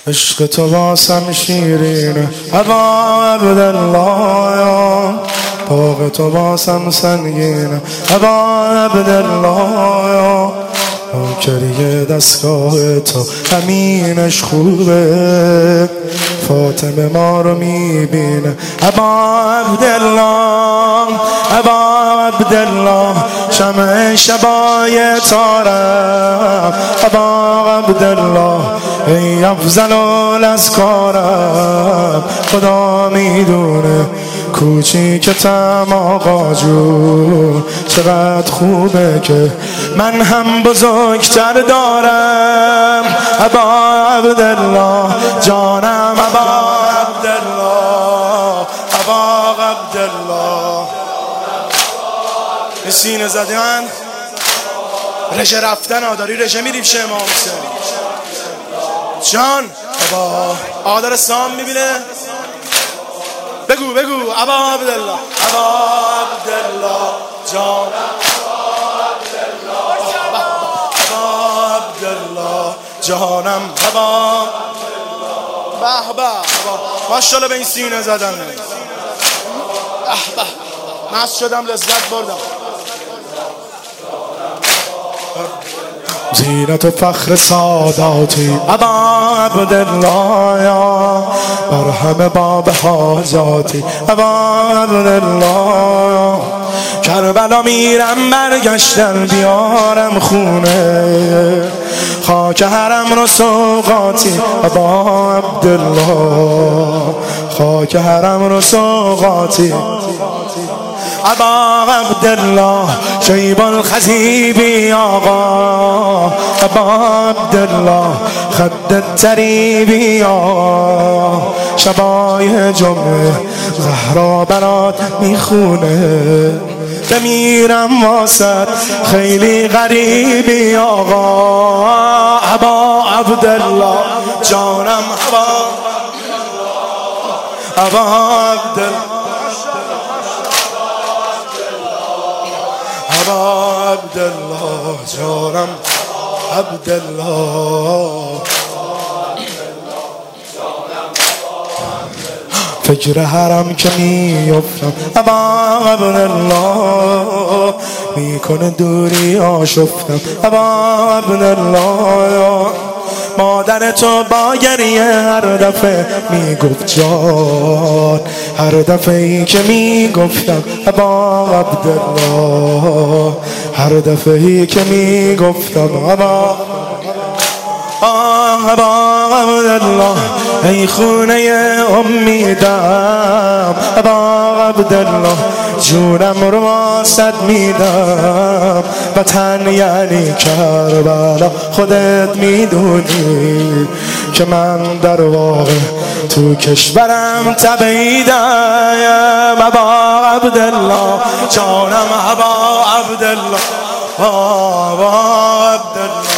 عشق تو واسم شیرینه ابا عبدالله، باغ تو واسم سنگینه ابا عبدالله، نوکری دستگاه تو همینش خوبه، فاطمه ما رو میبینه ابا عبدالله، ابا عبدالله، شمع شبای تارم ابا عبدالله، ای افضل الازکارم، خدا میدونه کوچیکتم آقا جون، چقدر خوبه که من هم بزرگتر دارم ابا عبدالله، جانم ابا عبدالله، ابا عبدالله. سینه زدن رژه رفتن آداری رژه میریم شه امام حسین جان ابا آدار سام میبینه بگو بگو ابا عبدالله، ابا عبدالله، جان ابا عبدالله، جانم ابا به به ماشاءالله به این سینه زدن مست شدم لذت بردم. زینت و فخر ساداتی ابا عبدالله، بر همه باب حاجاتی ابا عبدالله، کربلا میرم برگشتن بیارم خونه، خاک حرم رو سوقاتی ابا عبدالله، خاک حرم رو سوقاتی ابا عبدالله، شیب الخزیبی آقا ابا عبدالله، خد تریبی آقا، شبای جمعه زهرا برات میخونه، بمیرم واسد خیلی غریبی آقا ابا عبدالله، جانم ابا عبدالله، ابا عبدالله، جانم عبدالله. فکر حرم که میفتم ابا عبدالله، میکنه دوری آشفتم ابا عبدالله، مادر تو با گریه هر دفعه میگفت جان، هر دفعه ای که میگفتم ابا عبدالله، هر دفعه ای که میگفتم ابا عبدالله، ای خونه امیدم ابا عبدالله، جونم رو واسد میدم، وطن یعنی کربلا، خودت میدونی که من در واقع تو کشورم تبعیدم ابا عبدالله، جانم ابا عبدالله، ابا عبدالله.